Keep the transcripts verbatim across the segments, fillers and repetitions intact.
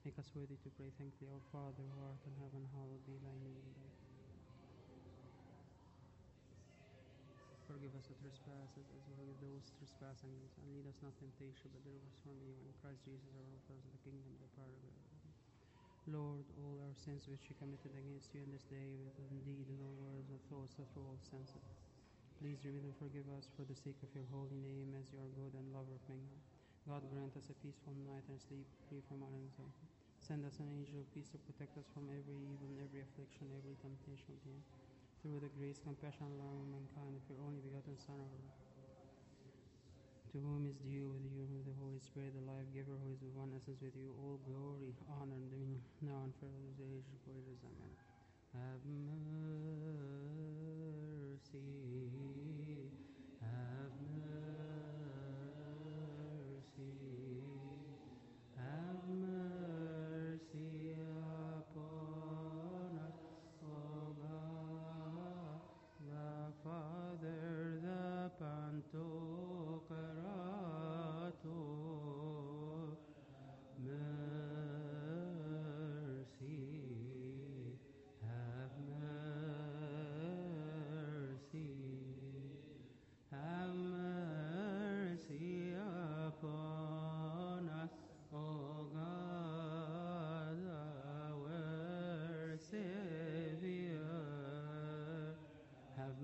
Make us worthy to pray thankfully, Our Father who art in heaven, hallowed be thy name. Forgive us our trespasses, as we forgive those trespassing against us. And lead us not into temptation, but deliver us from evil. In Christ Jesus our Lord, for us is the kingdom, the power, and the glory. Lord, all our sins which we committed against you in this day, with deed and all words and thoughts, and through all senses, please remit and forgive us for the sake of your holy name, as you are good and lover of men. God grant us a peaceful night and sleep free from our anxiety. Send us an angel of peace to protect us from every evil and every affliction, every temptation of the enemy. Through the grace, compassion, and love of mankind, of your only begotten Son, our Lord, to whom is due with you, with the Holy Spirit, the life giver, who is with one essence with you, all glory, honor, and dominion, now and forever, age of ages. Amen. Have mercy, have mercy, have mercy upon us, O God, the Father, the Pantocrator, mercy, have mercy, have mercy upon us, O God, our Savior, have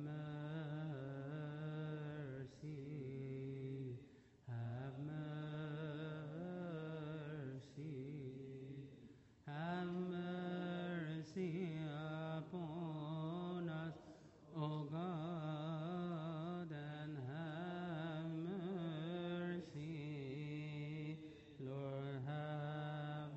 mercy, have mercy, have mercy upon us, O God, and have mercy, Lord, have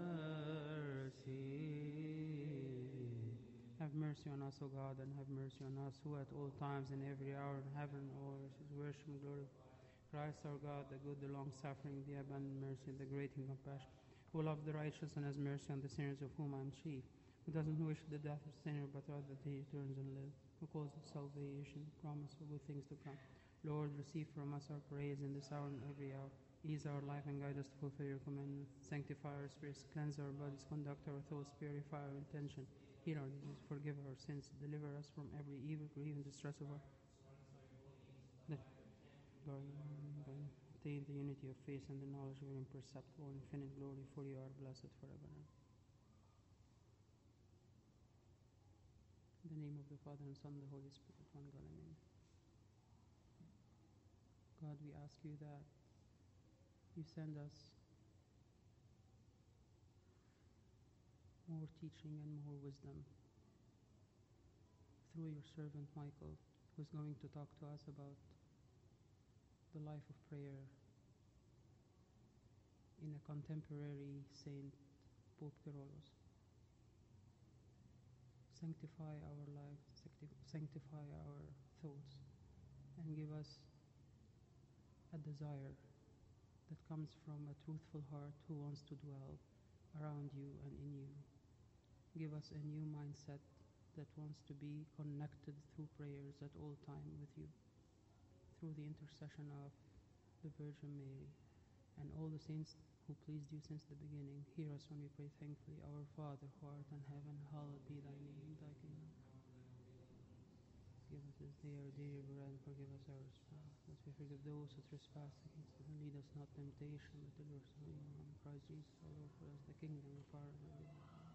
mercy. Have mercy on us, O God, and have mercy on us, who at all times and every hour in heaven or earth worship and glory Christ our God, the good, the long-suffering, the abundant mercy, the great in compassion, who loved the righteous and has mercy on the sinners, of whom I am chief, who doesn't wish the death of sinner, but rather that he returns and live, who calls the salvation, promise of good things to come. Lord, receive from us our praise in this hour and every hour. Ease our life and guide us to fulfill your commandment. Sanctify our spirits, cleanse our bodies, conduct our thoughts, purify our intention, heal our disease, forgive our sins, deliver us from every evil, grief, and distress of our that God, attain the unity of faith and the knowledge of your imperceptible infinite glory, for you are blessed forever. In the name of the Father and Son and the Holy Spirit, one God, amen. God, we ask you that you send us more teaching and more wisdom through your servant Michael, who's going to talk to us about the life of prayer in a contemporary saint, Pope Kyrillos. Sanctify our lives, sanctify our thoughts, and give us a desire that comes from a truthful heart who wants to dwell around you and in you. Give us a new mindset that wants to be connected through prayers at all time with you, through the intercession of the Virgin Mary and all the saints who pleased you since the beginning. Hear us when we pray thankfully. Our Father, who art in heaven, hallowed be thy name, thy kingdom. Give us this day our daily bread, and forgive us our trespasses, as we forgive those who trespass against us. And lead us not into temptation, but deliver us from evil. In Christ Jesus our Lord, for us the kingdom, the power, and the glory.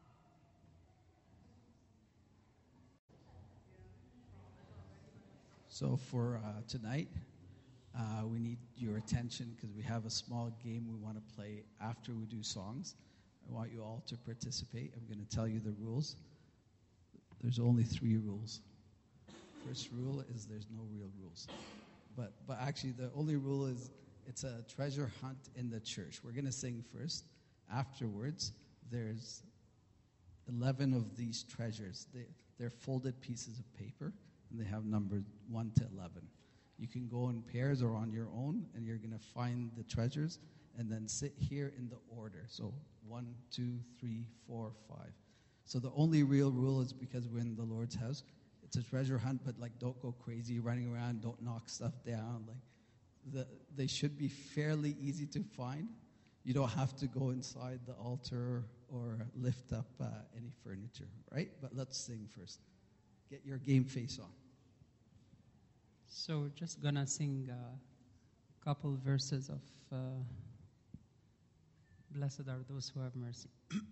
So for uh, tonight, uh, we need your attention because we have a small game we want to play after we do songs. I want you all to participate. I'm going to tell you the rules. There's only three rules. First rule is there's no real rules. But but actually the only rule is it's a treasure hunt in the church. We're going to sing first. Afterwards, there's eleven of these treasures. They, they're folded pieces of paper, and they have numbers one to eleven. You can go in pairs or on your own, and you're going to find the treasures and then sit here in the order. So one, two, three, four, five. So the only real rule is because we're in the Lord's house, it's a treasure hunt, but like don't go crazy running around, don't knock stuff down. Like the, they should be fairly easy to find, You don't have to go inside the altar or lift up uh, any furniture, right? But let's sing first. Get your game face on. So we're just gonna sing a couple verses of uh, Blessed are those who have mercy.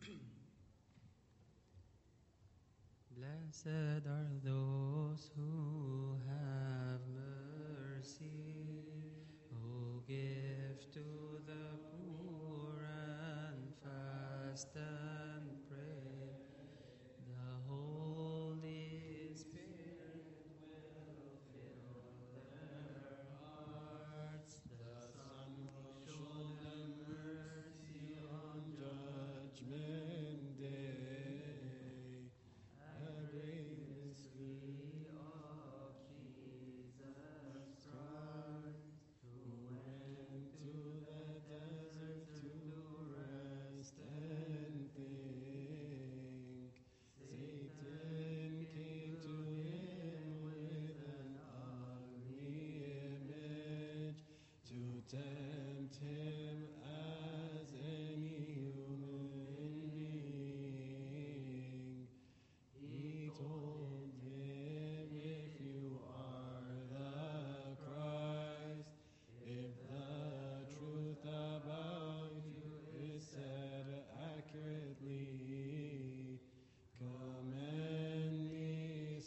Blessed are those who have mercy, who give to the poor and fast and pray. The Holy Spirit will fill their hearts. The Son will show them mercy on Judgment Day. A great mystery of Jesus Christ, who went to the desert to rest and think. Satan came to him with an ugly image to tempt him as any human being. He told him, if you are the Christ, if the truth about you is said accurately, command these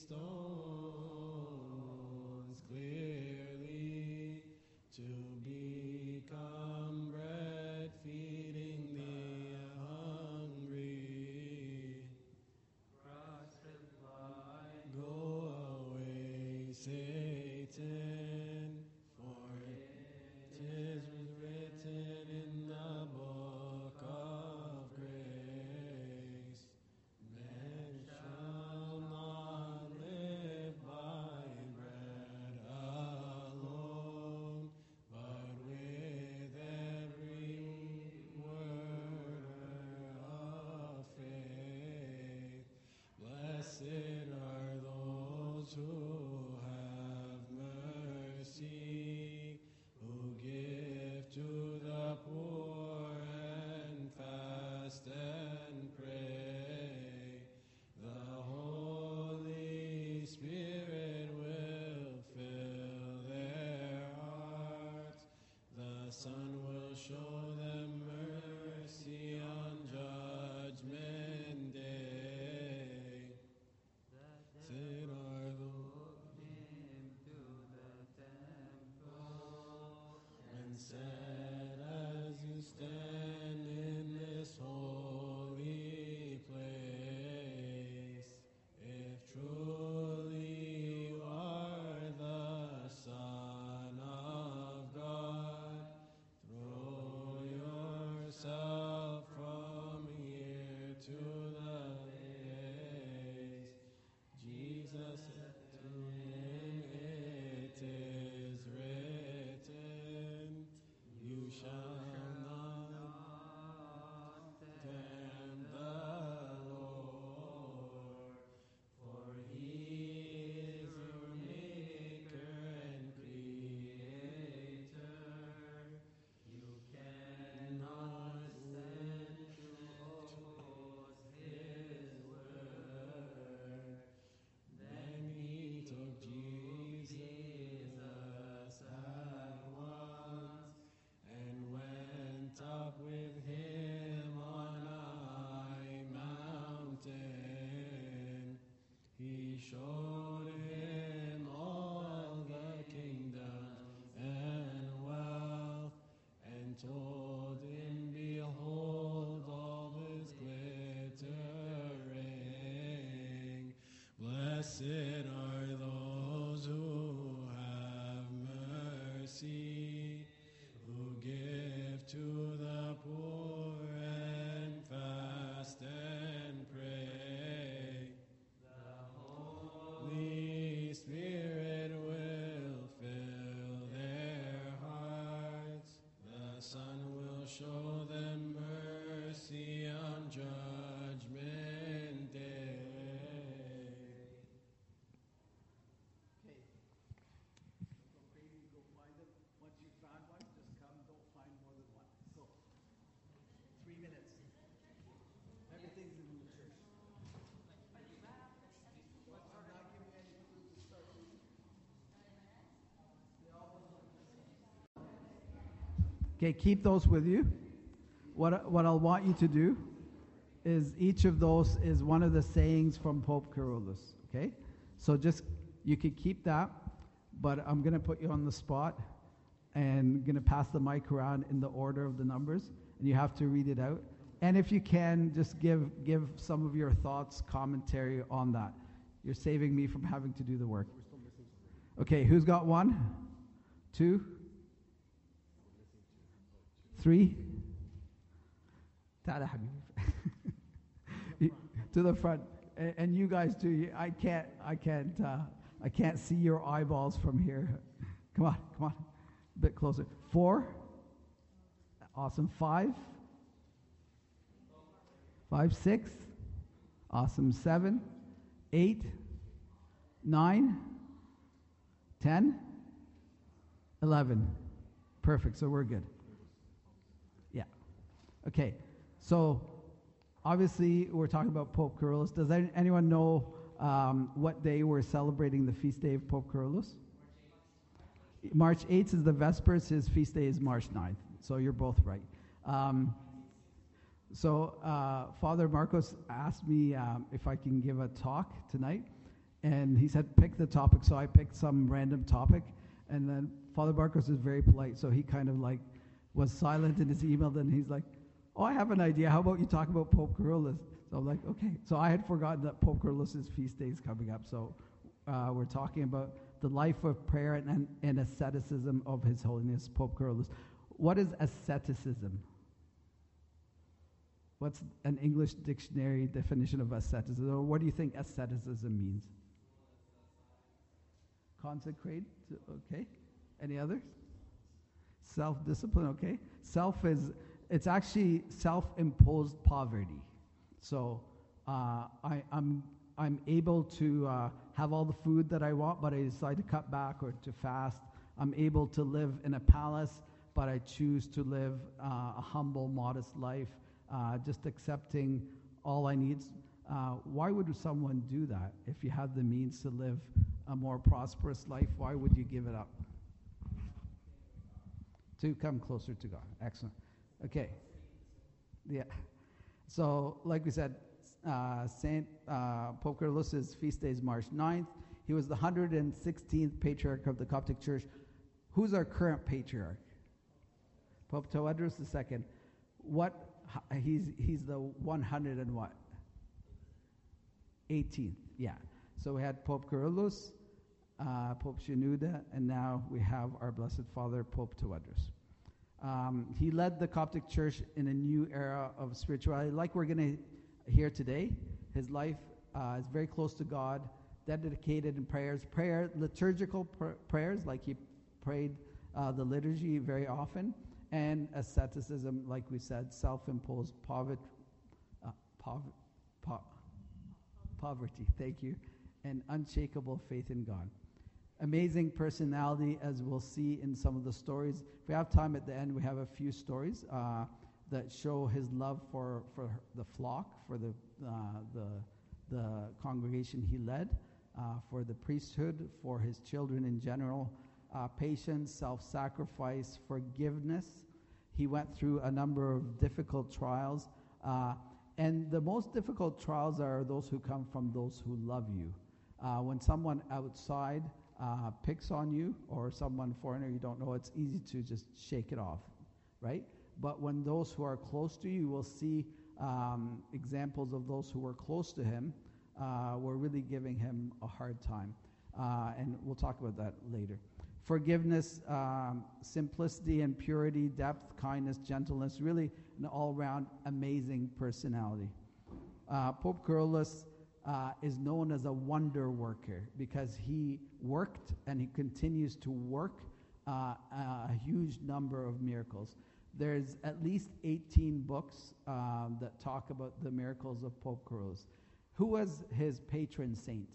stones clearly to become bread, feeding the hungry. Christ replied, go away, Satan, for it is written in the book of grace, man shall not live by bread alone, but with every word of faith. Blessed are those who have mercy, who give to the poor and fast and pray. The Holy Spirit will fill their hearts. The Son will show them mercy on Judgment Day. Blessed are those who came to the temple and said, as you stand in this holy place, if truly you are the Son of God, throw yourself from here to the place. Jesus said to him, it is written, you shall not tempt the Lord, for he is your maker and creator. You cannot stand to oppose his word. Then he took Jesus at once and went up with him on a high mountain. He showed him all the kingdoms and wealth, and told him, behold, all is glittering. Blessed are those who have mercy, who give to the poor and fast and pray. The Holy Spirit will fill their hearts. The Son will show them mercy on Judgment Day. Okay. Go crazy, go find it. Once you found one, just come, don't find more than one. So, Okay, keep those with you. What, what I'll want you to do is each of those is one of the sayings from Pope Kyrillos, okay? So just, you could keep that, but I'm going to put you on the spot and going to pass the mic around in the order of the numbers, and you have to read it out. And if you can, just give give some of your thoughts, commentary on that. You're saving me from having to do the work. Okay, who's got one? Two? Three? Tada Habib. To the front. And, and you guys too. I can't I can't uh, I can't see your eyeballs from here. Come on, come on. A bit closer. Four? Awesome. Five? Five, six? Awesome. Seven? Eight? Nine? Ten? Eleven. Perfect. So we're good. Yeah. Okay. So obviously we're talking about Pope Kyrillos. Does anyone know um, what day we're celebrating the feast day of Pope Kyrillos? March eighth is the Vespers. His feast day is March ninth. So you're both right. Um, so uh, Father Marcos asked me um, if I can give a talk tonight. And he said, pick the topic. So I picked some random topic. And then Father Marcos is very polite. So he kind of like was silent in his email. Then he's like, oh, I have an idea. How about you talk about Pope Kyrillos? So I'm like, okay. So I had forgotten that Pope Kyrillos' feast day is coming up. So uh, we're talking about the life of prayer and, and asceticism of His Holiness Pope Kyrillos. What is asceticism? What's an English dictionary definition of asceticism? Or what do you think asceticism means? Consecrate, okay. Any others? Self-discipline, okay. Self is, it's actually self-imposed poverty. So uh, I, I'm I'm able to uh, have all the food that I want, but I decide to cut back or to fast. I'm able to live in a palace, but I choose to live uh, a humble, modest life, uh, just accepting all I need. Uh, why would someone do that? If you have the means to live a more prosperous life, why would you give it up? To come closer to God. Excellent. Okay. Yeah. So, like we said, uh, Saint uh, Pope Kyrillos' feast day is March ninth. He was the one hundred sixteenth Patriarch of the Coptic Church. Who's our current Patriarch? Pope Tawadros the Second. What? He's he's the one hundred and what? eighteenth. Yeah. So we had Pope Kyrillos, uh, Pope Shenouda, and now we have our Blessed Father, Pope Tawadros. Um, he led the Coptic Church in a new era of spirituality, like we're going to hear today. His life uh, is very close to God, dedicated in prayers, prayer, liturgical pr- prayers, like he prayed uh, the liturgy very often, and asceticism, like we said, self-imposed poverty, uh, pov- po- poverty, thank you, and unshakable faith in God. Amazing personality, as we'll see in some of the stories. If we have time at the end, we have a few stories uh, that show his love for, for the flock, for the, uh, the, the congregation he led, uh, for the priesthood, for his children in general, uh, patience, self-sacrifice, forgiveness. He went through a number of difficult trials, uh, and the most difficult trials are those who come from those who love you. Uh, when someone outside uh, picks on you, or someone foreigner you don't know, it's easy to just shake it off, right? But when those who are close to you, you will see um, examples of those who were close to him uh, were really giving him a hard time. Uh, and we'll talk about that later. Forgiveness, um, simplicity and purity, depth, kindness, gentleness, really an all-round amazing personality. Uh, Pope Kyrillos uh, is known as a wonder worker because he worked and he continues to work uh, a huge number of miracles. There's at least eighteen books um, that talk about the miracles of Pope Kyrillos. Who was his patron saint?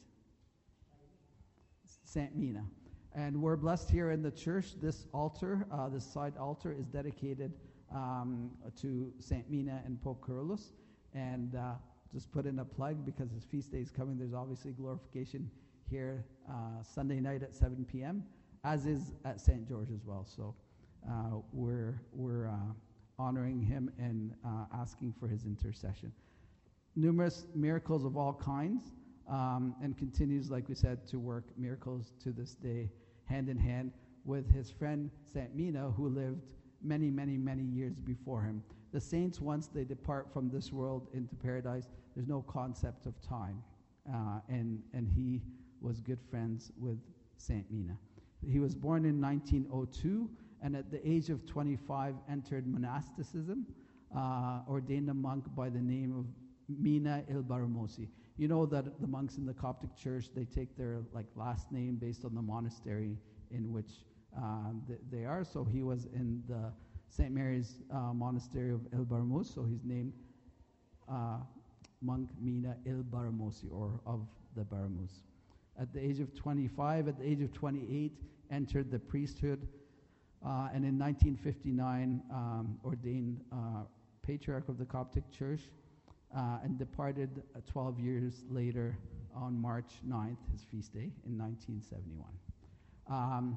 Saint Mina. And we're blessed here in the church. This altar, uh, this side altar, is dedicated um, to Saint Mina and Pope Kyrillos. And uh, just put in a plug because his feast day is coming. There's obviously glorification here uh, Sunday night at seven p.m., as is at Saint George as well. So uh, we're, we're uh, honoring him and uh, asking for his intercession. Numerous miracles of all kinds, um, and continues, like we said, to work miracles to this day, hand in hand with his friend Saint Mina, who lived many, many, many years before him. The saints, once they depart from this world into paradise, there's no concept of time. Uh, and, and he was good friends with Saint Mina. He was born in nineteen oh two, and at the age of twenty-five entered monasticism, uh, ordained a monk by the name of Mina il-Baramosi. You know that the monks in the Coptic Church, they take their like last name based on the monastery in which uh, th- they are. So he was in the Saint Mary's uh, Monastery of Il-Baramus, so he's named uh, Monk Mina il-Baramosi, or of the Baramus. At the age of twenty-five, at the age of twenty-eight, entered the priesthood, uh, and in nineteen fifty-nine um, ordained uh, Patriarch of the Coptic Church, uh, and departed uh, twelve years later on March ninth, his feast day, in nineteen seventy-one. Um,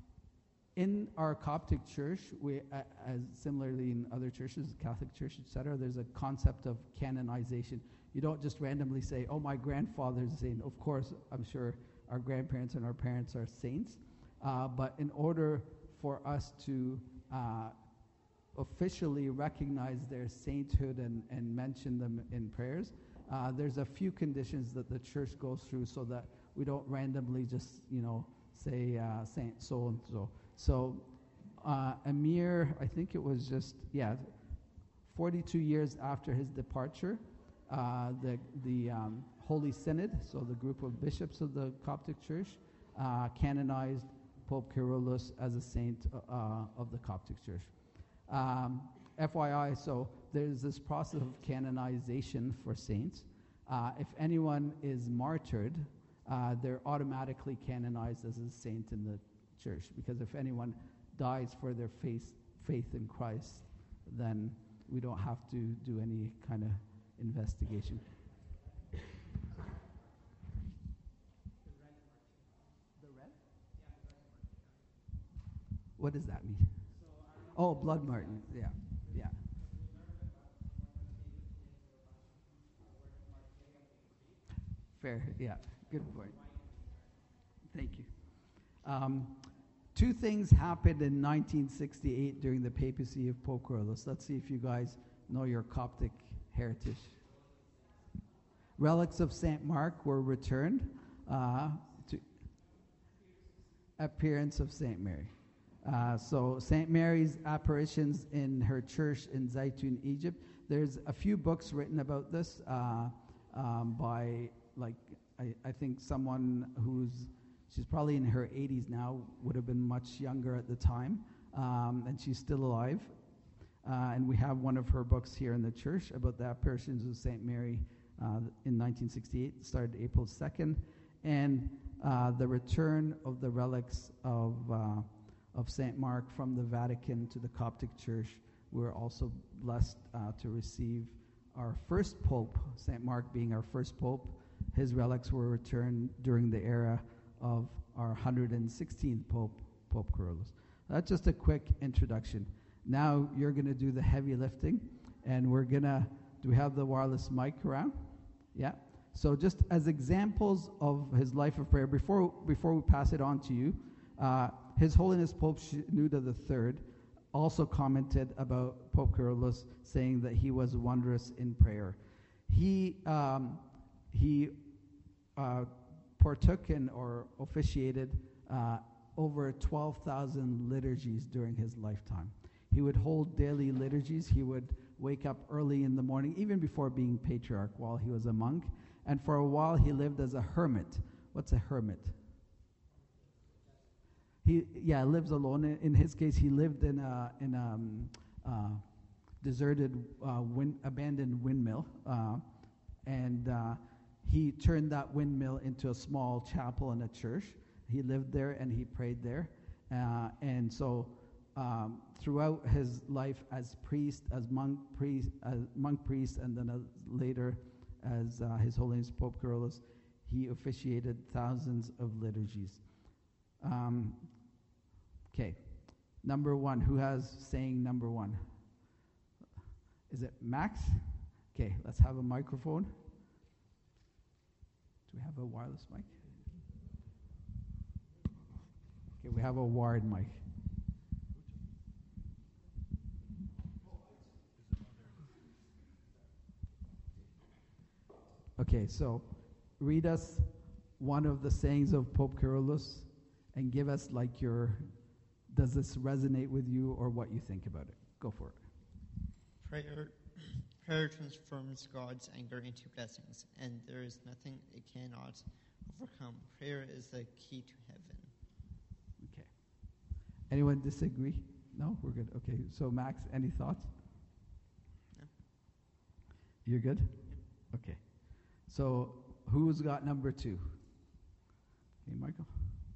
in our Coptic Church, we, uh, as similarly in other churches, Catholic Church, et cetera, there's a concept of canonization. You don't just randomly say, oh, my grandfather's a saint. Of course, I'm sure our grandparents and our parents are saints. Uh, but in order for us to uh, officially recognize their sainthood and, and mention them in prayers, uh, there's a few conditions that the church goes through so that we don't randomly just, you know, say uh, Saint so-and-so. So uh, a mere, I think it was just, yeah, forty-two years after his departure, uh, the, the um, Holy Synod, so the group of bishops of the Coptic Church, uh, canonized Pope Kyrillos as a saint uh, of the Coptic Church. Um, F Y I, so there's this process of canonization for saints. Uh, if anyone is martyred, uh, they're automatically canonized as a saint in the church, because if anyone dies for their faith, faith in Christ, then we don't have to do any kind of investigation. The red? What does that mean? Oh, blood martin. Yeah, yeah. Fair, yeah. Good point. Thank you. Um, two things happened in nineteen sixty-eight during the papacy of Pope Kyrillos. Let's see if you guys know your Coptic heritage. Relics of Saint Mark were returned uh, to appearance of Saint Mary. Uh, so Saint Mary's apparitions in her church in Zaytun, Egypt. There's a few books written about this uh, um, by, like, I, I think someone who's, she's probably in her eighties now, would have been much younger at the time, um, and she's still alive. Uh, and we have one of her books here in the church about the apparitions of Saint Mary uh, in nineteen sixty-eight, started April second, and uh, the return of the relics of uh, of Saint Mark from the Vatican to the Coptic Church. We're also blessed uh, to receive our first pope, Saint Mark being our first pope. His relics were returned during the era of our one hundred sixteenth pope, Pope Kyrillos. That's just a quick introduction. Now you're going to do the heavy lifting, and we're going to, do we have the wireless mic around? Yeah. So just as examples of his life of prayer, before before we pass it on to you, uh, His Holiness Pope Shenouda the Third also commented about Pope Kyrillos, saying that he was wondrous in prayer. He um, he uh, partook in or officiated uh, over twelve thousand liturgies during his lifetime. He would hold daily liturgies. He would wake up early in the morning, even before being patriarch, while he was a monk. And for a while, he lived as a hermit. What's a hermit? He, yeah, lives alone. In, in his case, he lived in a in a um, uh, deserted, uh, wind, abandoned windmill, uh, and uh, he turned that windmill into a small chapel and a church. He lived there and he prayed there, uh, and so um, throughout his life as priest, as monk priest, as monk priest, and then as later as uh, His Holiness Pope Kyrillos, he officiated thousands of liturgies. Um, Okay, Number one. Who has saying number one? Is it Max? Okay, let's have a microphone. Do we have a wireless mic? Okay, we have a wired mic. Okay, so read us one of the sayings of Pope Kyrillos and give us like your, does this resonate with you or what you think about it? Go for it. Prayer, prayer transforms God's anger into blessings, and there is nothing it cannot overcome. Prayer is the key to heaven. Okay. Anyone disagree? No? We're good. Okay, so Max, any thoughts? No. You're good? Yep. Okay. So who's got number two? Okay, Michael?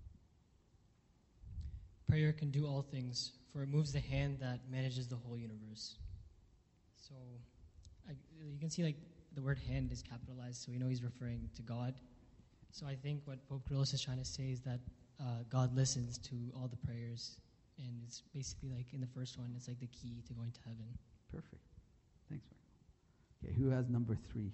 Prayer can do all things, for it moves the hand that manages the whole universe. So I, you can see like the word hand is capitalized, so we know he's referring to God. So I think what Pope Kyrillos is trying to say is that uh, God listens to all the prayers, and it's basically like in the first one, it's like the key to going to heaven. Perfect. Thanks, Michael. Okay, who has number three?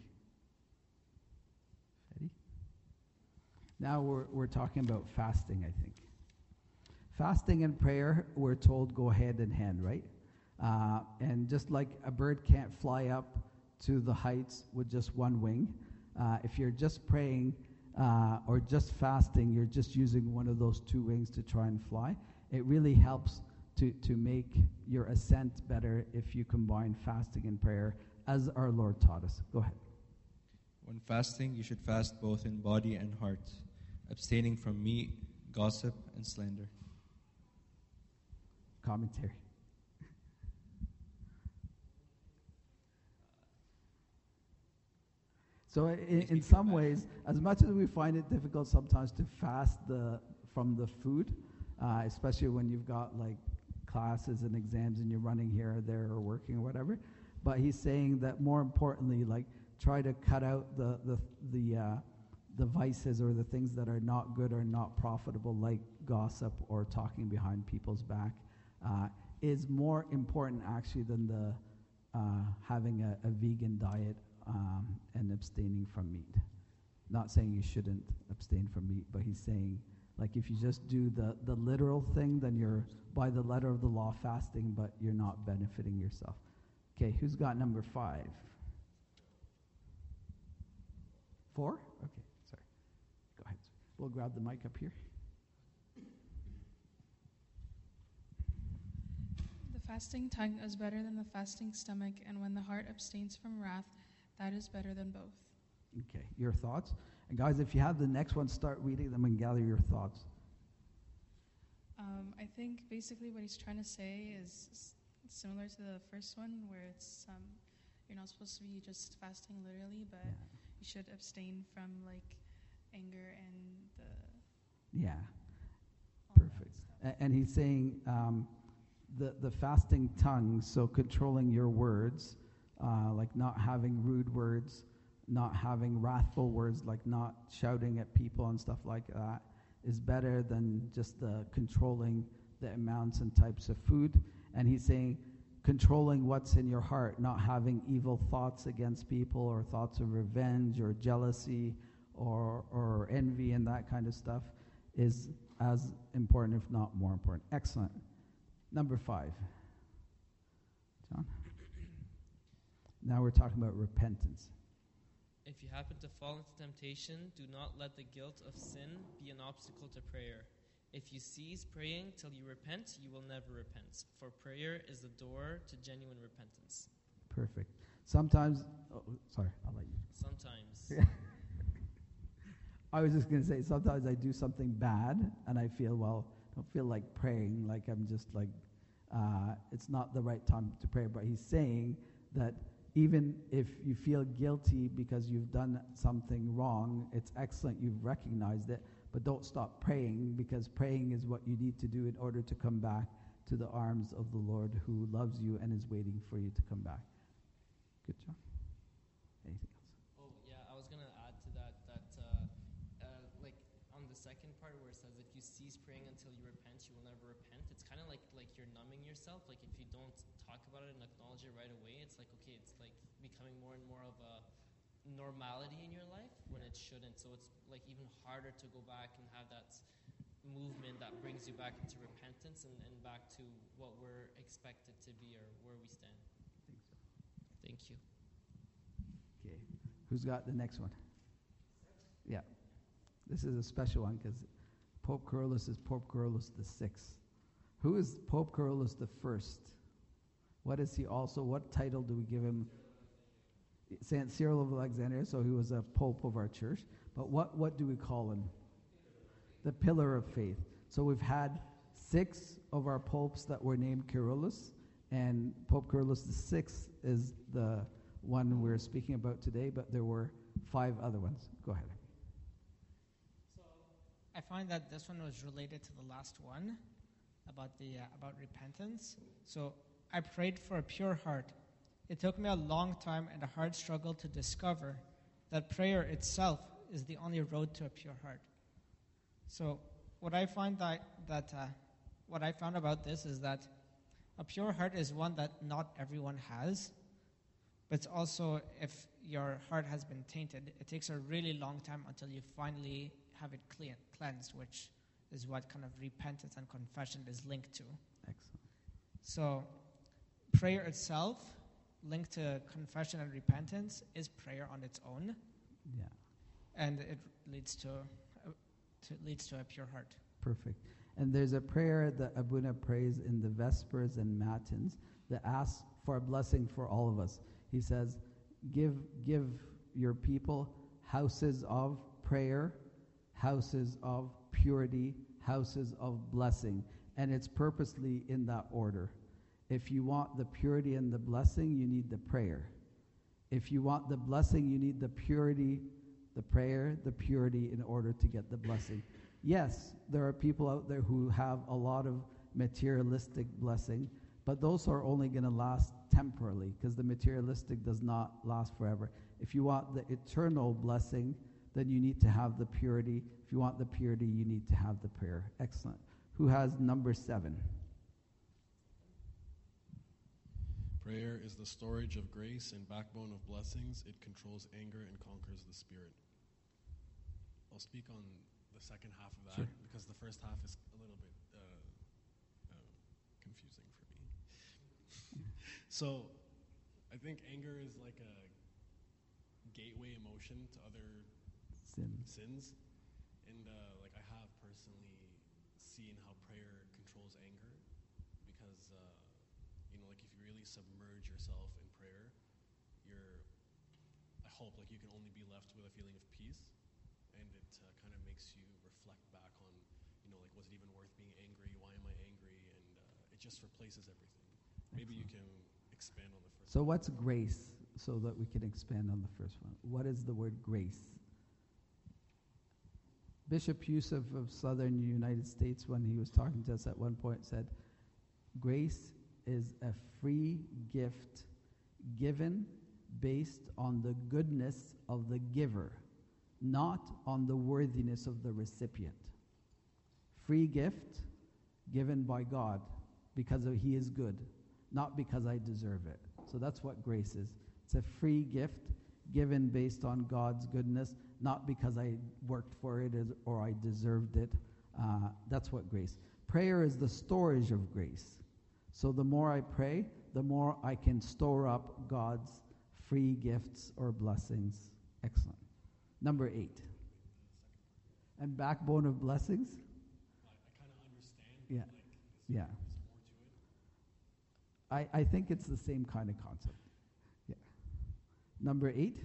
Eddie? Now we're, we're talking about fasting, I think. Fasting and prayer, we're told, go hand in hand, right? Uh, and just like a bird can't fly up to the heights with just one wing, uh, if you're just praying uh, or just fasting, you're just using one of those two wings to try and fly. It really helps to, to make your ascent better if you combine fasting and prayer, as our Lord taught us. Go ahead. When fasting, you should fast both in body and heart, abstaining from meat, gossip, and slander. Commentary. So in, in some ways, as much as we find it difficult sometimes to fast the from the food, uh, especially when you've got like classes and exams and you're running here or there or working or whatever, but he's saying that more importantly, like try to cut out the the the uh, the vices or the things that are not good or not profitable, like gossip or talking behind people's back, uh, is more important actually than the uh, having a, a vegan diet um, and abstaining from meat. Not saying you shouldn't abstain from meat, but he's saying, like, if you just do the, the literal thing, then you're by the letter of the law fasting, but you're not benefiting yourself. Okay, who's got number five? Four? Okay, sorry. Go ahead. We'll grab the mic up here. The fasting tongue is better than the fasting stomach, and when the heart abstains from wrath, that is better than both. Okay, your thoughts? And guys, if you have the next one, start reading them and gather your thoughts. Um, I think basically what he's trying to say is s- similar to the first one, where it's um, you're not supposed to be just fasting literally, but Yeah. you should abstain from like anger and the Yeah, all that perfect. stuff. A- and he's saying um, the, the fasting tongue, so controlling your words, uh, like not having rude words, not having wrathful words, like not shouting at people and stuff like that, is better than just the controlling the amounts and types of food. And he's saying controlling what's in your heart, not having evil thoughts against people or thoughts of revenge or jealousy or or envy and that kind of stuff is as important, if not more important. Excellent. Number five. John? Now we're talking about repentance. If you happen to fall into temptation, do not let the guilt of sin be an obstacle to prayer. If you cease praying till you repent, you will never repent. For prayer is the door to genuine repentance. Perfect. Sometimes, oh, sorry, I'll let you. Sometimes. I was just going to say, sometimes I do something bad and I feel, well, I don't feel like praying, like I'm just like, uh, it's not the right time to pray. But he's saying that even if you feel guilty because you've done something wrong, it's excellent, you've recognized it, but don't stop praying, because praying is what you need to do in order to come back to the arms of the Lord who loves you and is waiting for you to come back. Good job. Anything else? Oh, yeah, I was going to add to that, that uh, uh, like on the second part where it says, if you cease praying until you repent, you will never repent. It's kind of like like you're numbing yourself. Like if you don't talk about it and acknowledge it right away, it's like, okay, it's like becoming more and more of a normality in your life when it shouldn't. So it's like even harder to go back and have that movement that brings you back into repentance and, and back to what we're expected to be or where we stand. I think so. Thank you. Okay. Who's got the next one? Yeah. This is a special one because Pope Kyrillos is Pope Kyrillos the sixth. Who is Pope Kyrillos the first? What is he also? What title do we give him? Saint Cyril of Alexandria, so he was a pope of our church. But what, what do we call him? The pillar of faith. So we've had six of our popes that were named Kyrillos, and Pope Kyrillos the sixth is the one we're speaking about today, but there were five other ones. Go ahead. So I find that this one was related to the last one about the uh, about repentance. So I prayed for a pure heart. It took me a long time and a hard struggle to discover that prayer itself is the only road to a pure heart. So what I find that that uh, what I found about this is that a pure heart is one that not everyone has, but it's also, if your heart has been tainted, it takes a really long time until you finally have it clean, cleansed, which is what kind of repentance and confession is linked to. Excellent. So prayer itself, linked to confession and repentance, is prayer on its own. Yeah. And it leads to, uh, to leads to a pure heart. Perfect. And there's a prayer that Abuna prays in the Vespers and Matins that asks for a blessing for all of us. He says, give, give your people houses of prayer, houses of purity, houses of blessing. And it's purposely in that order. If you want the purity and the blessing, you need the prayer. If you want the blessing, you need the purity, the prayer, the purity in order to get the blessing. Yes, there are people out there who have a lot of materialistic blessing, but those are only going to last temporarily because the materialistic does not last forever. If you want the eternal blessing, then you need to have the purity. If you want the purity, you need to have the prayer. Excellent. Who has number seven? Prayer is the storage of grace and backbone of blessings. It controls anger and conquers the spirit. I'll speak on the second half of that, sure, because the first half is a little bit uh, uh, confusing for me. So I think anger is like a gateway emotion to other Sin. sins. And uh, like I have personally seen how prayer controls anger because, uh, you know, like if you really submerge yourself in prayer, you're, I hope, like you can only be left with a feeling of peace. And it uh, kind of makes you reflect back on, you know, like, was it even worth being angry? Why am I angry? And uh, it just replaces everything. Maybe you can expand on the first So one. what's grace, so that we can expand on the first one? What is the word grace? Bishop Yusuf of Southern United States, when he was talking to us at one point, said, grace is a free gift given based on the goodness of the giver, not on the worthiness of the recipient. Free gift given by God because of He is good, not because I deserve it. So that's what grace is. It's a free gift given based on God's goodness, not because I worked for it or I deserved it. Uh, that's what grace. Prayer is the storage of grace. So the more I pray, the more I can store up God's free gifts or blessings. Excellent. Number eight. And backbone of blessings? I, I kind of understand. Yeah. Like, Yeah. There's more to it. I, I think it's the same kind of concept. Yeah. Number eight.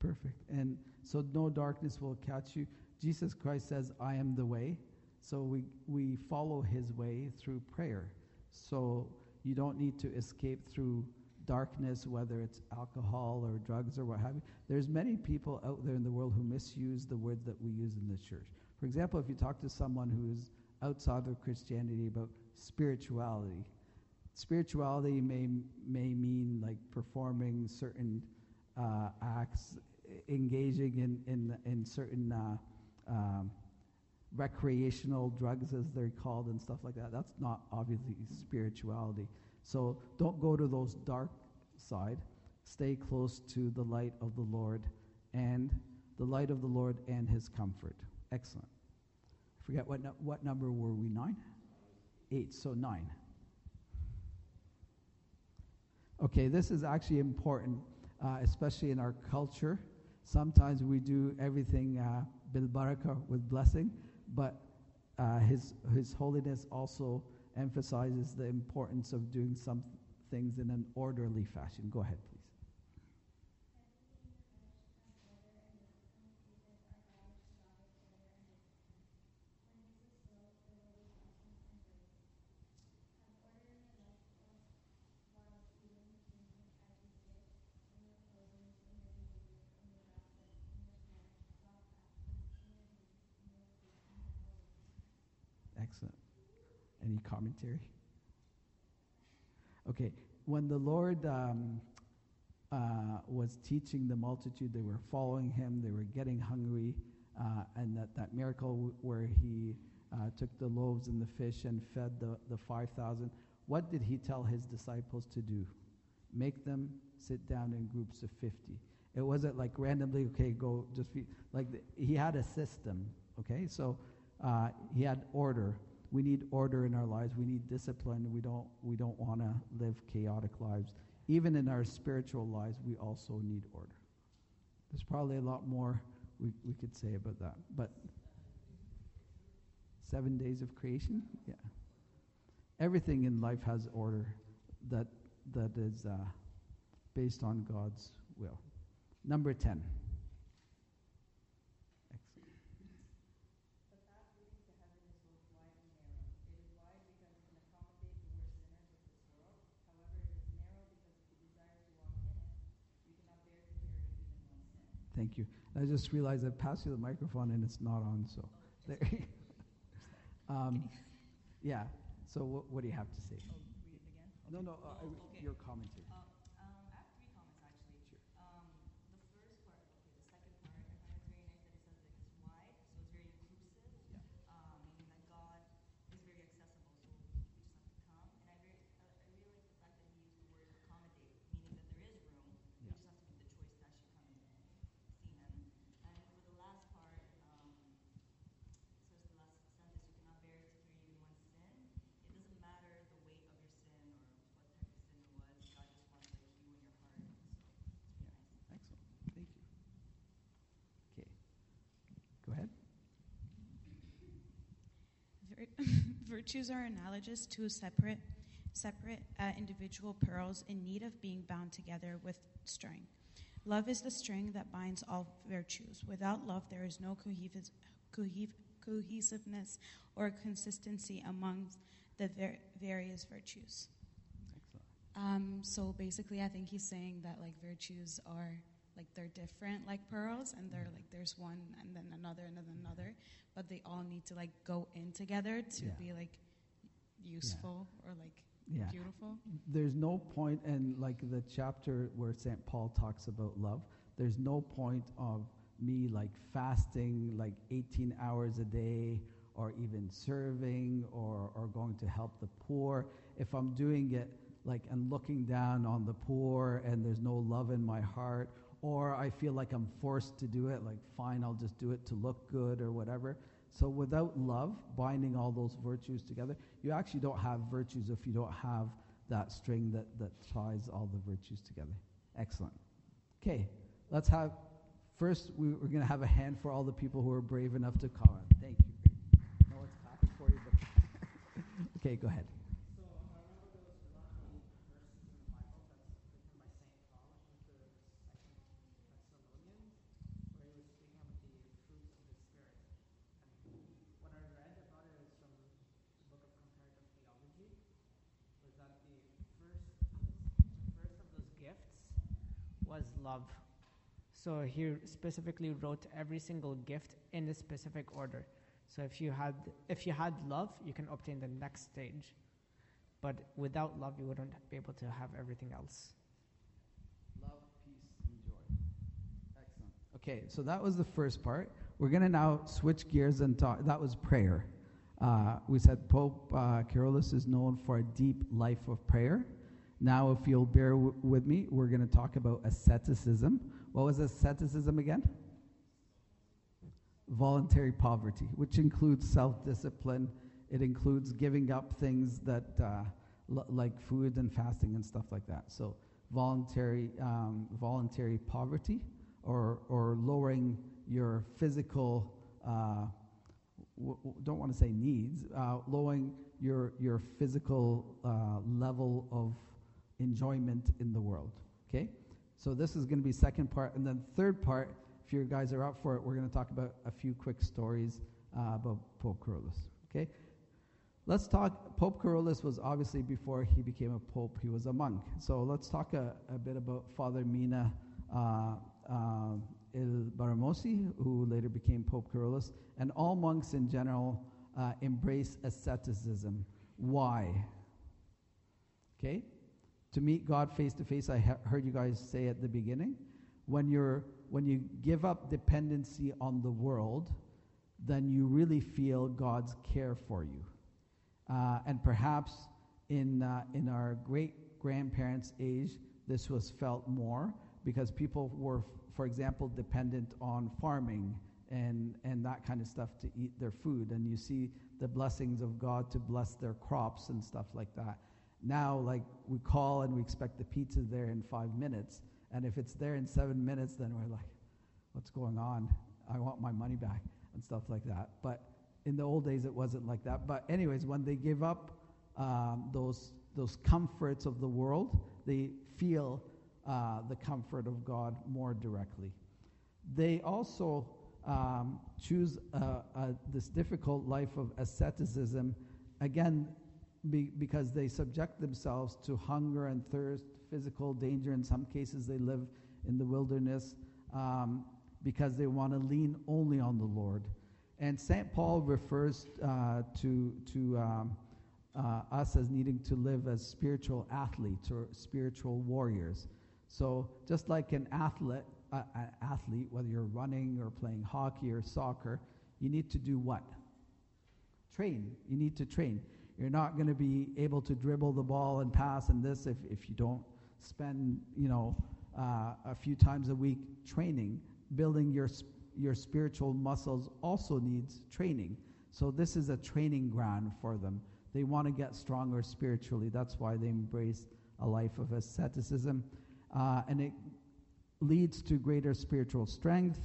Perfect. And so no darkness will catch you. Jesus Christ says, I am the way. So we, we follow his way through prayer. So you don't need to escape through darkness, whether it's alcohol or drugs or what have you. There's many people out there in the world who misuse the words that we use in the church. For example, if you talk to someone who's outside of Christianity about spirituality, spirituality may may mean like performing certain uh, acts, engaging in in, in certain uh, um, recreational drugs, as they're called, and stuff like that. That's not obviously spirituality. So don't go to those dark side. Stay close to the light of the Lord and the light of the Lord and his comfort. Excellent. I forget what nu- what number were we? Nine? Eight. So nine. Okay, this is actually important, uh, especially in our culture. Sometimes we do everything uh, bil baraka, with blessing, but uh, his his holiness also emphasizes the importance of doing some things in an orderly fashion. Go ahead, please. Excellent. Any commentary? Okay. When the Lord um, uh, was teaching the multitude, they were following him, they were getting hungry, uh, and that, that miracle w- where he uh, took the loaves and the fish and fed the, the five thousand, what did he tell his disciples to do? Make them sit down in groups of fifty. It wasn't like randomly, okay, go just feed. Like the, he had a system, okay? So uh, he had order. We need order in our lives. We need discipline. We don't we don't want to live chaotic lives. Even in our spiritual lives, we also need order. There's probably a lot more we, we could say about that. But seven days of creation? Yeah. Everything in life has order that that is uh, based on God's will. Number ten. Thank you. I just realized I passed you the microphone and it's not on, so there. um, yeah. So what, what do you have to say? Oh, read it again? No, no. Uh, Oh, I- okay. Your commentary. Uh, um, I have three comments actually. Sure. Um, the first part, okay, the second part, I find it's very nice that it says that it's wide, so it's very inclusive, Yeah. um, meaning that God is very accessible, so we just have to come. And I, very, uh, I really like the fact that he used the word accommodate, meaning that there is room. We Yeah. just have to make the choice to actually come and see him. And for the last part, um, it says the last sentence, you cannot bear to carry even one sin. It doesn't matter the weight of your sin or what type of sin it was. God just wants like you and your heart. So it's really nice. Excellent. Thank you. Okay. Go ahead. Vir- Virtues are analogous to separate, separate uh, individual pearls in need of being bound together with string. Love is the string that binds all virtues. Without love, there is no cohevis- cohe- cohesiveness or consistency among the ver- various virtues. Excellent. Um, so basically, I think he's saying that like virtues are like they're different, like pearls, and they're like there's one and then another and then another, but they all need to like go in together to Yeah. be like useful or like Yeah. beautiful. There's no point in like the chapter where Saint Paul talks about love. There's no point of me like fasting like eighteen hours a day or even serving or, or going to help the poor. If I'm doing it like and looking down on the poor and there's no love in my heart, or I feel like I'm forced to do it, like fine, I'll just do it to look good or whatever. So without love, binding all those virtues together, you actually don't have virtues if you don't have that string that, that ties all the virtues together. Excellent. Okay, let's have, first we, we're going to have a hand for all the people who are brave enough to comment. Thank you. No one's clapping for you, but okay, go ahead. So I remember there was one verses in the Bible that's written by Saint Paul in the Second Thessalonians, was love. So he specifically wrote every single gift in a specific order. So if you had if you had love, you can obtain the next stage. But without love, you wouldn't be able to have everything else. Love, peace, and joy. Excellent. Okay, so that was the first part. We're going to now switch gears and talk. That was prayer. Uh, we said Pope uh, Kyrillos is known for a deep life of prayer. Now, if you'll bear w- with me, we're going to talk about asceticism. What was asceticism again? Voluntary poverty, which includes self-discipline. It includes giving up things that, uh, l- like food and fasting and stuff like that. So, voluntary, um, voluntary poverty, or or lowering your physical. Uh, w- w- don't want to say needs. Uh, lowering your your physical uh, level of enjoyment in the world. Okay, so this is going to be second part, and then third part. If you guys are up for it, we're going to talk about a few quick stories uh, about Pope Kyrillos. Okay. Let's talk, Pope Kyrillos was obviously, before he became a pope, he was a monk. So let's talk a, a bit about Father Mina uh, uh, Il Baramosi, who later became Pope Kyrillos. And all monks in general uh, embrace asceticism. Why? Okay? To meet God face to face, I ha- heard you guys say at the beginning, when you're when you give up dependency on the world, then you really feel God's care for you. Uh, and perhaps in uh, in our great-grandparents' age, this was felt more because people were, f- for example, dependent on farming and, and that kind of stuff to eat their food. And you see the blessings of God to bless their crops and stuff like that. Now, like, we call and we expect the pizza there in five minutes. And if it's there in seven minutes, then we're like, what's going on? I want my money back and stuff like that. But in the old days, it wasn't like that. But anyways, when they give up um, those those comforts of the world, they feel uh, the comfort of God more directly. They also um, choose uh, uh, this difficult life of asceticism, again, be, because they subject themselves to hunger and thirst, physical danger. In some cases, they live in the wilderness um, because they want to lean only on the Lord. And Saint Paul refers uh, to to um, uh, us as needing to live as spiritual athletes or spiritual warriors. So just like an athlete, uh, an athlete, whether you're running or playing hockey or soccer, you need to do what? Train. You need to train. You're not going to be able to dribble the ball and pass and this if, if you don't spend, you know, uh, a few times a week training. Building your sp- your spiritual muscles also needs training. So this is a training ground for them. They want to get stronger spiritually. That's why they embrace a life of asceticism. Uh, and it leads to greater spiritual strength.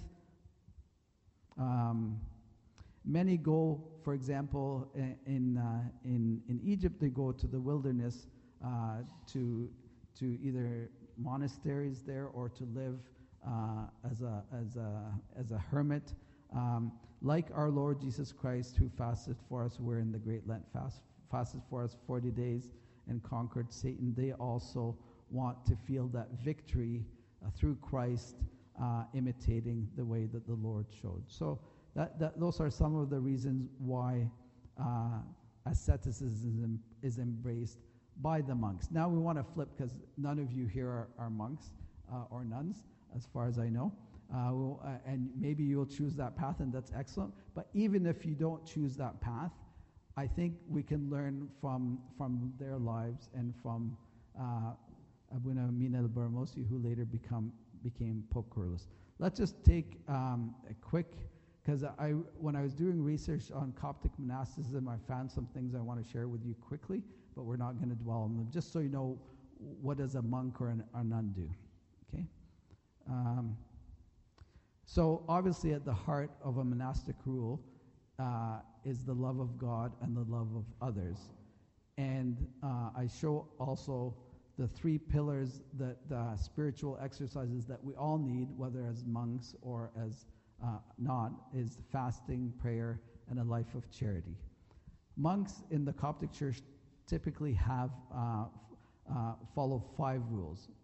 Um, many go, for example, in in, uh, in in Egypt, they go to the wilderness uh, to to either monasteries there or to live Uh, as a as a as a hermit, um, like our Lord Jesus Christ, who fasted for us. We're in the Great Lent fast, fasted for us forty days and conquered Satan. They also want to feel that victory uh, through Christ, uh, imitating the way that the Lord showed. So that, that those are some of the reasons why uh, asceticism is embraced by the monks. Now we want to flip, because none of you here are, are monks uh, or nuns, as far as I know. Uh, we'll, uh, and maybe you'll choose that path, and that's excellent. But even if you don't choose that path, I think we can learn from from their lives and from uh, Abuna Mina Il Baramosi, who later become became Pope Kyrillos. Let's just take um, a quick, because I when I was doing research on Coptic monasticism, I found some things I want to share with you quickly, but we're not going to dwell on them, just so you know what does a monk or an, a nun do, okay? Um, so obviously at the heart of a monastic rule uh, is the love of God and the love of others. And uh, I show also the three pillars, that uh, spiritual exercises that we all need, whether as monks or as uh, not, is fasting, prayer, and a life of charity. Monks in the Coptic Church typically have uh, uh, follow five rules.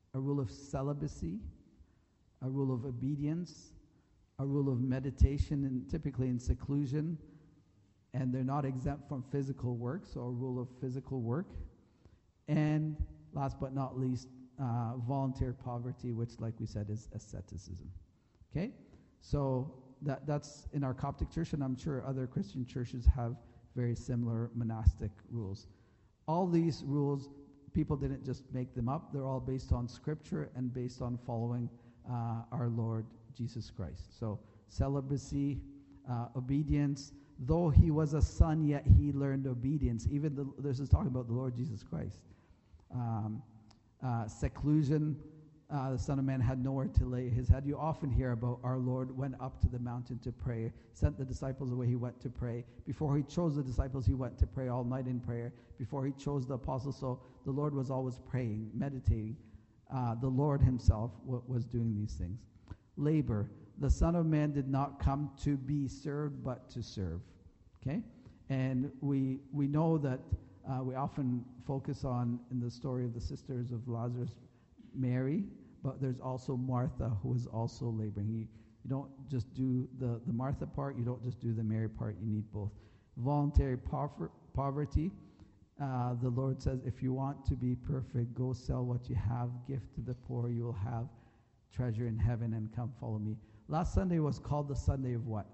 a rule of celibacy, a rule of obedience, a rule of meditation, and typically in seclusion, and they're not exempt from physical work, so a rule of physical work. And last but not least, uh, voluntary poverty, which, like we said, is asceticism. Okay? So that that's in our Coptic church, and I'm sure other Christian churches have very similar monastic rules. All these rules, people didn't just make them up. They're all based on Scripture and based on following uh, our Lord Jesus Christ. So celibacy, uh, obedience. Though he was a son, yet he learned obedience. Even the, this is talking about the Lord Jesus Christ. Um, uh, seclusion, uh, the Son of Man had nowhere to lay his head. You often hear about our Lord went up to the mountain to pray, sent the disciples away, he went to pray. Before he chose the disciples, he went to pray all night in prayer. Before he chose the apostles, so the Lord was always praying, meditating. Uh, the Lord himself w- was doing these things. Labor. The Son of Man did not come to be served, but to serve. Okay? And we we know that uh, we often focus on, in the story of the sisters of Lazarus, Mary, but there's also Martha, who is also laboring. You, you don't just do the, the Martha part, you don't just do the Mary part, you need both. Voluntary pover- poverty. Uh, the Lord says, if you want to be perfect, go sell what you have, give to the poor, you will have treasure in heaven, and come follow me. Last Sunday was called the Sunday of what?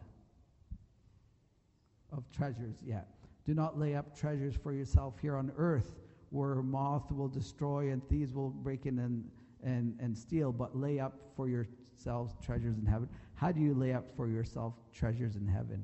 Of treasures, yeah. Do not lay up treasures for yourself here on earth, where moth will destroy and thieves will break in and, and, and steal, but lay up for yourselves treasures in heaven. How do you lay up for yourself treasures in heaven?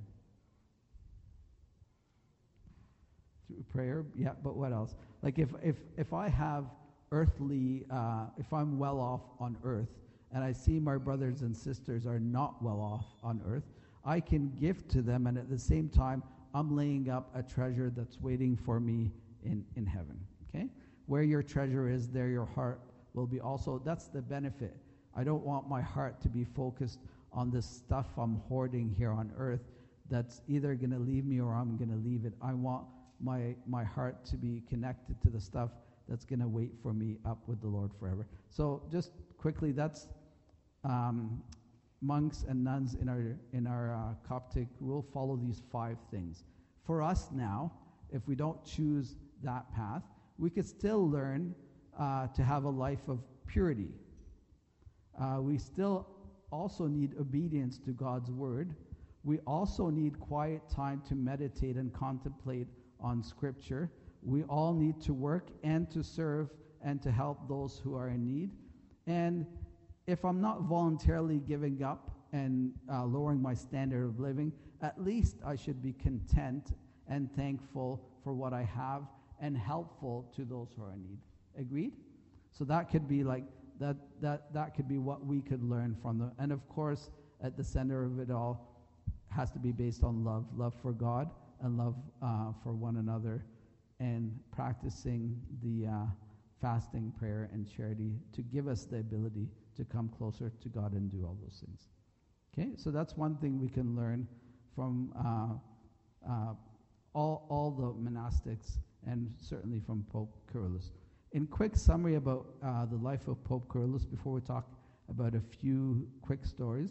Through prayer, yeah, but what else? Like if if if I have earthly, uh, if I'm well off on earth, and I see my brothers and sisters are not well off on earth, I can give to them, and at the same time, I'm laying up a treasure that's waiting for me in, in heaven, okay? Where your treasure is, there your heart will be also. That's the benefit. I don't want my heart to be focused on this stuff I'm hoarding here on earth that's either going to leave me or I'm going to leave it. I want my my heart to be connected to the stuff that's going to wait for me up with the Lord forever. So just quickly, that's um, monks and nuns in our in our uh, Coptic rule follow these five things. For us now, if we don't choose that path, we could still learn uh, to have a life of purity. Uh, we still also need obedience to God's word. We also need quiet time to meditate and contemplate on Scripture. We all need to work and to serve and to help those who are in need. And if I'm not voluntarily giving up and uh, lowering my standard of living, at least I should be content and thankful for what I have and helpful to those who are in need. Agreed? So that could be like, that that that could be what we could learn from them. And of course, at the center of it all has to be based on love. Love for God and love uh, for one another, and practicing the uh, fasting, prayer, and charity to give us the ability to come closer to God and do all those things. Okay, so that's one thing we can learn from uh, uh, all, all the monastics, and certainly from Pope Kyrillos. In quick summary about uh, the life of Pope Kyrillos, before we talk about a few quick stories,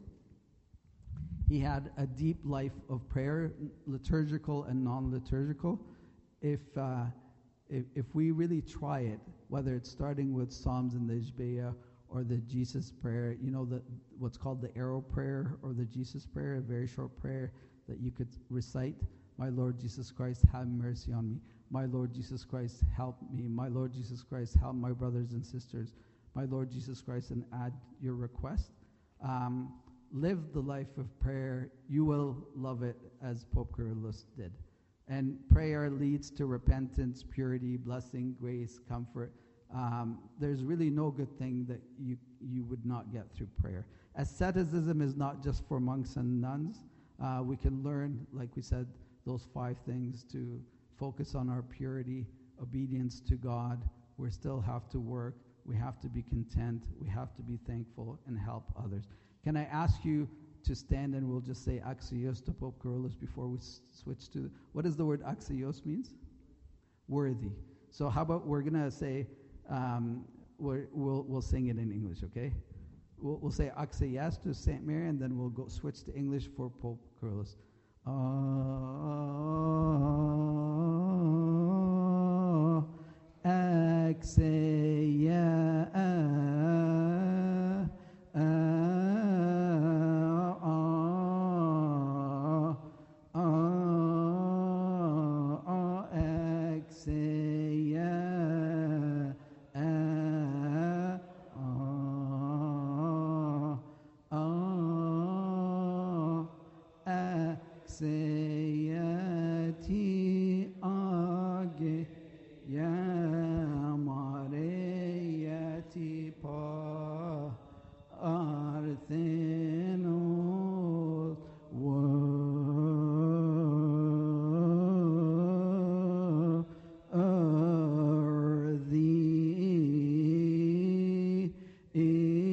he had a deep life of prayer, liturgical and non-liturgical. If, uh, if if we really try it, whether it's starting with Psalms in the Ishbeia or the Jesus prayer, you know, the what's called the arrow prayer or the Jesus prayer, a very short prayer that you could recite. My Lord Jesus Christ, have mercy on me. My Lord Jesus Christ, help me. My Lord Jesus Christ, help my brothers and sisters. My Lord Jesus Christ, and add your request. Um, live the life of prayer. You will love it as Pope Kyrillos did. And prayer leads to repentance, purity, blessing, grace, comfort. Um, there's really no good thing that you, you would not get through prayer. Asceticism is not just for monks and nuns. Uh, we can learn, like we said, those five things to focus on our purity, obedience to God. We still have to work. We have to be content. We have to be thankful and help others. Can I ask you to stand, and we'll just say axios to Pope Kyrillos before we s- switch to, the, what does the word axios means? Worthy. So how about we're going to say, um, we're, we'll we'll sing it in English, okay? We'll, we'll say "I say yes" to Saint Mary, and then we'll go switch to English for Pope Kyrillos. Ah, I say yes. Seyati age yamareyati pa artheno worthy.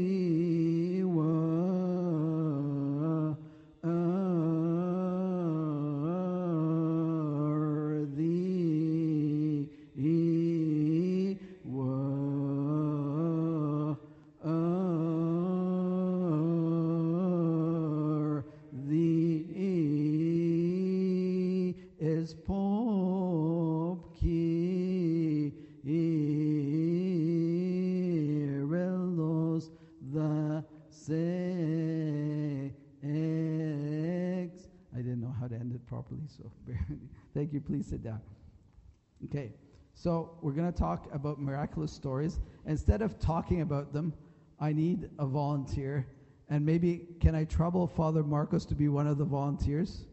Is Pope Kyrillos the Sixth. I didn't know how to end it properly, so bear with me. Thank you. Please sit down. Okay, so we're going to talk about miraculous stories. Instead of talking about them, I need a volunteer. And maybe, can I trouble Father Marcos to be one of the volunteers?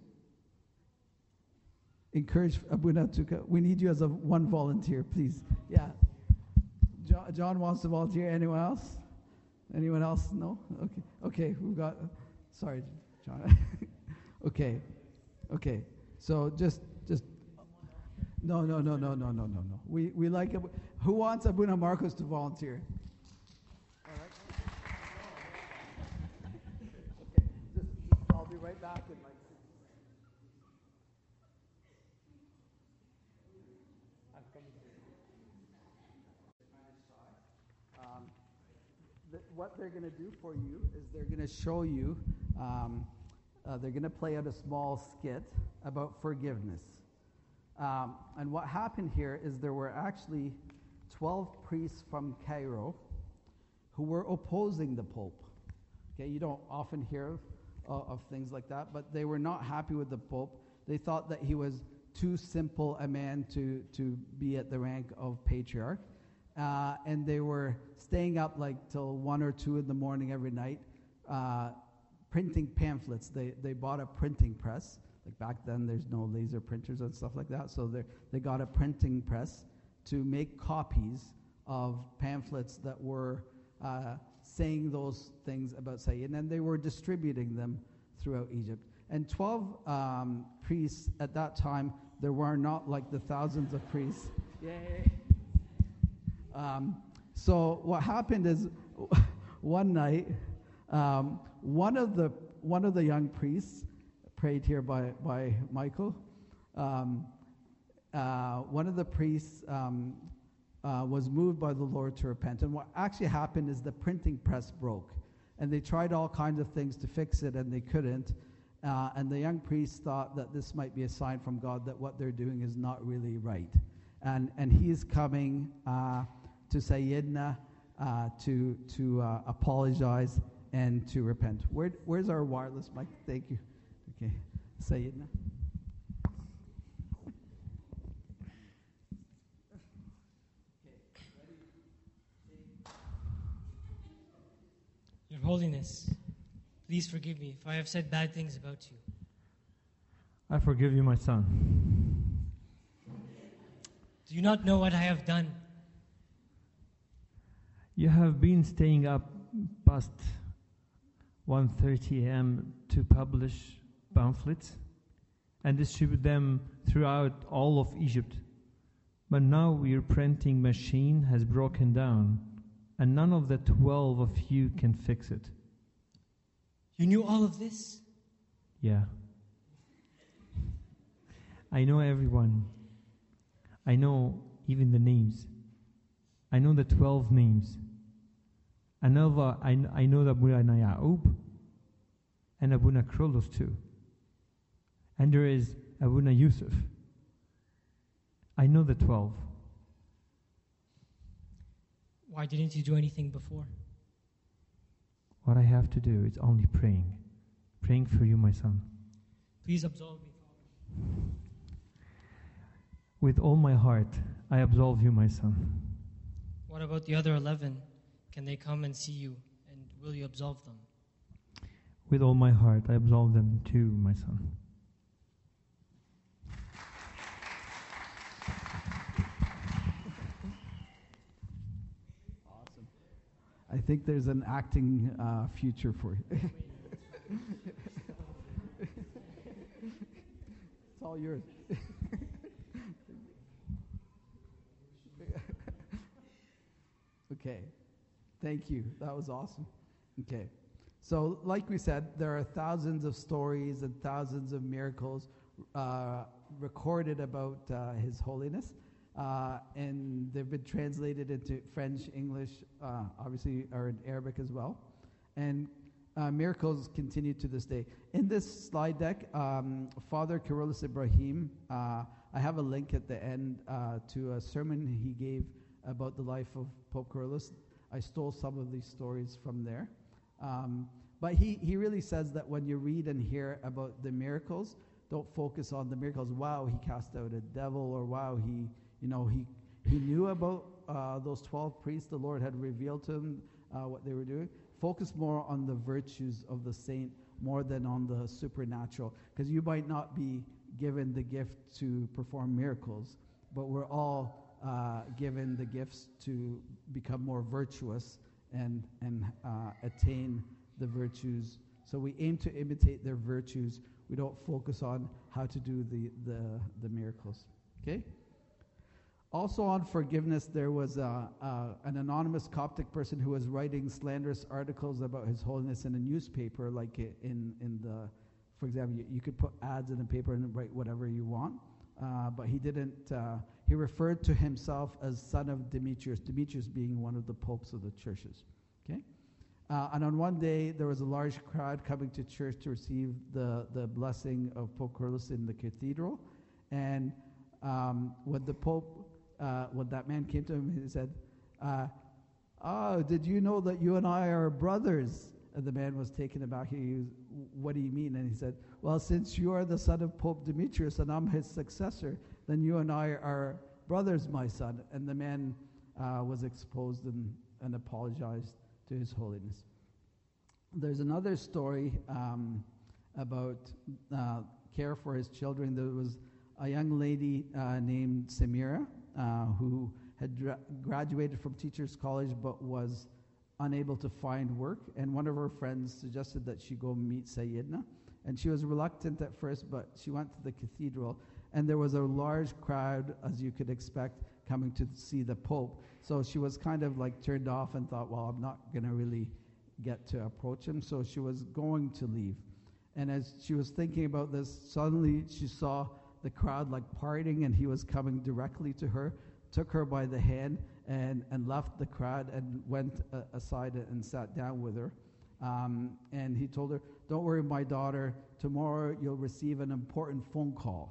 Encourage Abuna to come. We need you as a one volunteer, please. Yeah. John, John wants to volunteer. Anyone else? Anyone else? No? Okay. Okay, we've got, sorry, John. okay. Okay. So just, just, no, no, no, no, no, no, no, no. We, we like, Abu, who wants Abuna Marcos to volunteer? All right. Okay, just, just, I'll be right back in like Um, th- what they're going to do for you is they're going to show you, um, uh, they're going to play out a small skit about forgiveness. Um, and what happened here is there were actually twelve priests from Cairo who were opposing the Pope. Okay, you don't often hear uh, of things like that, but they were not happy with the Pope. They thought that he was too simple a man to, to be at the rank of patriarch. Uh, and they were staying up like till one or two in the morning every night, uh, printing pamphlets. They they bought a printing press. Like back then, there's no laser printers and stuff like that. So they they got a printing press to make copies of pamphlets that were uh, saying those things about Sayyidina, and they were distributing them throughout Egypt. And twelve um, priests at that time, there were not like the thousands of priests. Yay! Um, so what happened is, one night, um, one of the one of the young priests, prayed here by by Michael, um, uh, one of the priests um, uh, was moved by the Lord to repent. And what actually happened is the printing press broke, and they tried all kinds of things to fix it, and they couldn't. Uh, and the young priest thought that this might be a sign from God that what they're doing is not really right, and and he's coming. Uh, to Sayyidina, uh, to to uh, apologize and to repent. Where, where's our wireless mic? Thank you. Okay, Sayyidina. Your Holiness, please forgive me if I have said bad things about you. I forgive you, my son. Do you not know what I have done? You have been staying up past one thirty a.m. to publish pamphlets and distribute them throughout all of Egypt. But now your printing machine has broken down, and none of the twelve of you can fix it. You knew all of this? Yeah. I know everyone. I know even the names. I know the twelve names. I know the, I, kn- I know the Abuna Yaub and Abuna Krolos too. And there is Abuna Yusuf. I know the twelve. Why didn't you do anything before? What I have to do is only praying. Praying for you, my son. Please absolve me, Father. With all my heart, I absolve you, my son. What about the other eleven? Can they come and see you, and will you absolve them? With all my heart, I absolve them too, my son. Awesome. I think there's an acting uh, future for you. It's all yours. Okay. Thank you. That was awesome. Okay. So, like we said, there are thousands of stories and thousands of miracles uh, recorded about uh, His Holiness. Uh, and they've been translated into French, English, uh, obviously, or in Arabic as well. And uh, miracles continue to this day. In this slide deck, um, Father Kyrillos Ibrahim, uh, I have a link at the end uh, to a sermon he gave about the life of Pope Kyrillos. I stole some of these stories from there. Um, but he, he really says that when you read and hear about the miracles, don't focus on the miracles. Wow, he cast out a devil, or wow, he, you know, he he knew about uh, those twelve priests. The Lord had revealed to him uh, what they were doing. Focus more on the virtues of the saint more than on the supernatural, because you might not be given the gift to perform miracles, but we're all uh, given the gifts to become more virtuous and and uh, attain the virtues. So we aim to imitate their virtues. We don't focus on how to do the the, the miracles. Okay. Also on forgiveness, there was uh, uh, an anonymous Coptic person who was writing slanderous articles about His Holiness in a newspaper, like in in the, for example, you, you could put ads in the paper and write whatever you want, uh, but he didn't. Uh, he referred to himself as son of Demetrius, Demetrius being one of the popes of the churches. Okay, uh, and on one day there was a large crowd coming to church to receive the the blessing of Pope Kyrillos in the cathedral, and um, when the Pope Uh, when that man came to him, he said, uh, oh, did you know that you and I are brothers? And the man was taken aback. He was, what do you mean? And he said, well, since you are the son of Pope Demetrius and I'm his successor, then you and I are brothers, my son. And the man uh, was exposed and, and apologized to His Holiness. There's another story um, about uh, care for his children. There was a young lady uh, named Samira, Uh, who had dra- graduated from Teachers College but was unable to find work, and one of her friends suggested that she go meet Sayyidna, and she was reluctant at first, but she went to the cathedral, and there was a large crowd, as you could expect, coming to see the Pope. So she was kind of like turned off and thought, well, I'm not going to really get to approach him, so she was going to leave. And as she was thinking about this, suddenly she saw the crowd like parting, and he was coming directly to her, took her by the hand, and, and left the crowd and went uh, aside and sat down with her. Um, and he told her, don't worry, my daughter, tomorrow you'll receive an important phone call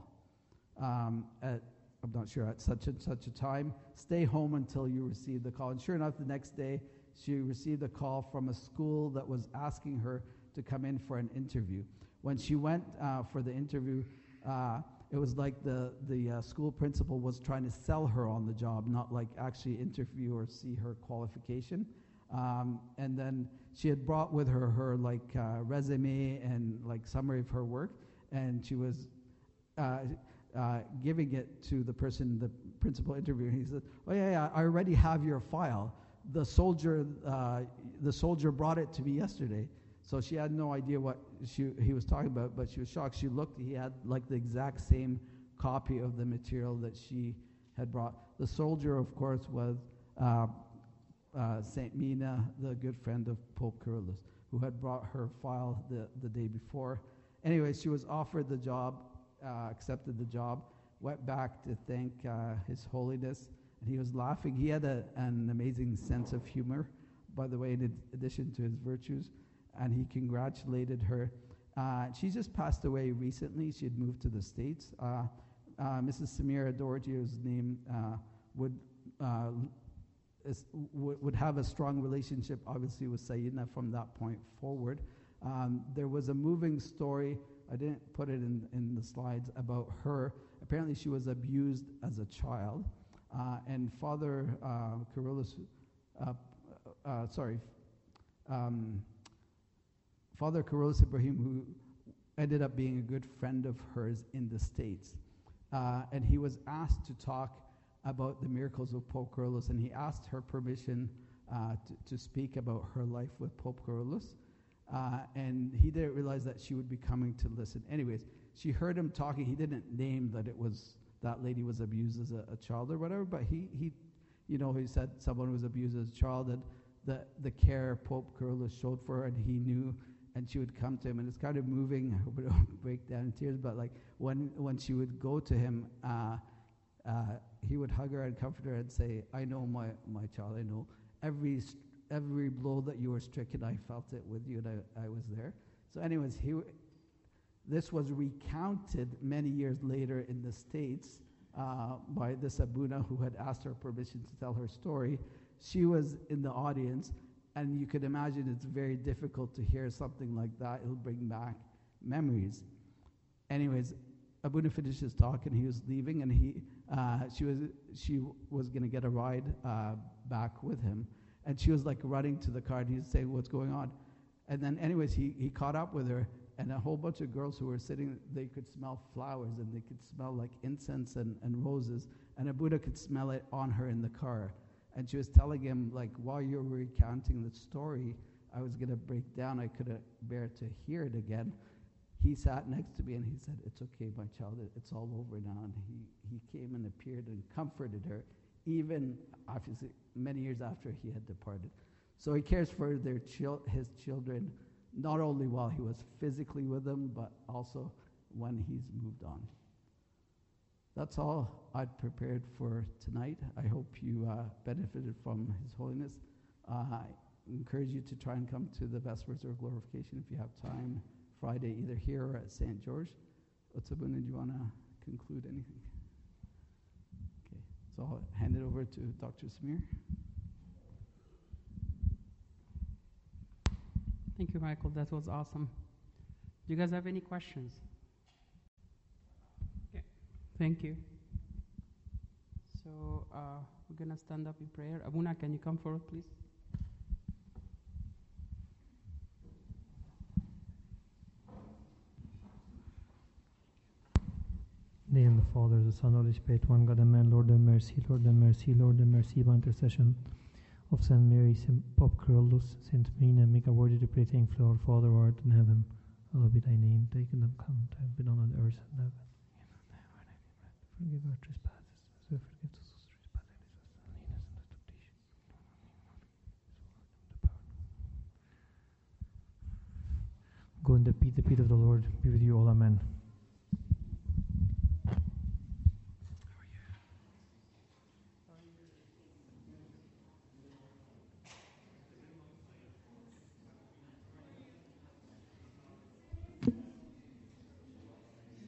um, at, I'm not sure, at such and such a time. Stay home until you receive the call. And sure enough, the next day, she received a call from a school that was asking her to come in for an interview. When she went uh, for the interview, uh, it was like the, the uh, school principal was trying to sell her on the job, not like actually interview or see her qualification. Um, and then she had brought with her her like uh, resume and like summary of her work, and she was uh, uh, giving it to the person, the principal interviewing. He said, "Oh yeah, yeah, I already have your file. The soldier, uh, the soldier brought it to me yesterday." So she had no idea what she, he was talking about, but she was shocked. She looked, he had like the exact same copy of the material that she had brought. The soldier, of course, was uh, uh, Saint Mina, the good friend of Pope Kyrillos, who had brought her file the, the day before. Anyway, she was offered the job, uh, accepted the job, went back to thank uh, His Holiness, and he was laughing. He had a, an amazing sense of humor, by the way, in ad- addition to his virtues, and he congratulated her. Uh, she just passed away recently. She had moved to the States. Uh, uh, Missus Samira Dorjio's name uh, would uh, is, w- would have a strong relationship, obviously, with Sayyidina from that point forward. Um, there was a moving story, I didn't put it in, in the slides, about her. Apparently she was abused as a child. Uh, and Father uh, Carolus, uh, uh, sorry, um, Father Carolus Ibrahim, who ended up being a good friend of hers in the States. Uh, and he was asked to talk about the miracles of Pope Carolus, and he asked her permission uh, to, to speak about her life with Pope Carolus. Uh, and he didn't realize that she would be coming to listen. Anyways, she heard him talking. He didn't name that it was that lady was abused as a, a child or whatever, but he, he, you know, he said someone was abused as a child, and the, the care Pope Carolus showed for her, and he knew, and she would come to him. And it's kind of moving. I hope I don't break down in tears, but like when, when she would go to him, uh, uh, he would hug her and comfort her and say, I know my, my child, I know every st- every blow that you were stricken, I felt it with you, and I, I was there. So anyways, he, this was recounted many years later in the States uh, by this Abuna who had asked her permission to tell her story. She was in the audience, and you could imagine it's very difficult to hear something like that. It'll bring back memories. Anyways, Abuna finished his talk, and he was leaving, and he, uh, she was, she was going to get a ride uh, back with him. And she was like running to the car, and he was saying, what's going on? And then anyways, he, he caught up with her, and a whole bunch of girls who were sitting, they could smell flowers, and they could smell like incense and, and roses, and Abuna could smell it on her in the car. And she was telling him, like, while you were recounting the story, I was going to break down. I couldn't bear to hear it again. He sat next to me, and he said, it's okay, my child, it, it's all over now. And he, he came and appeared and comforted her, even obviously many years after he had departed. So he cares for their chil- his children, not only while he was physically with them, but also when he's moved on. That's all I'd prepared for tonight. I hope you uh, benefited from His Holiness. Uh, I encourage you to try and come to the Vespers or Glorification if you have time, Friday, either here or at Saint George. Otsabuna, do you want to conclude anything? Okay, so I'll hand it over to Doctor Samir. Thank you, Michael. That was awesome. Do you guys have any questions? Okay. Thank you. So uh, we're going to stand up in prayer. Abuna, can you come forward, please? In the name of the Father, the Son, Holy Spirit, one God, Amen. Lord, have mercy, Lord, have mercy, Lord, have mercy, by intercession of Saint Mary, Saint Pope Carolus, Saint Mina, make us worthy to pray thankfully, our Father who art in heaven. Hallowed be thy name, thy kingdom come, thy will be done on earth and heaven. Forgive our trespasses, as we forgive those who trespass against us, and lead us into temptation. Go in the peace, the peace of the Lord be with you all, Amen.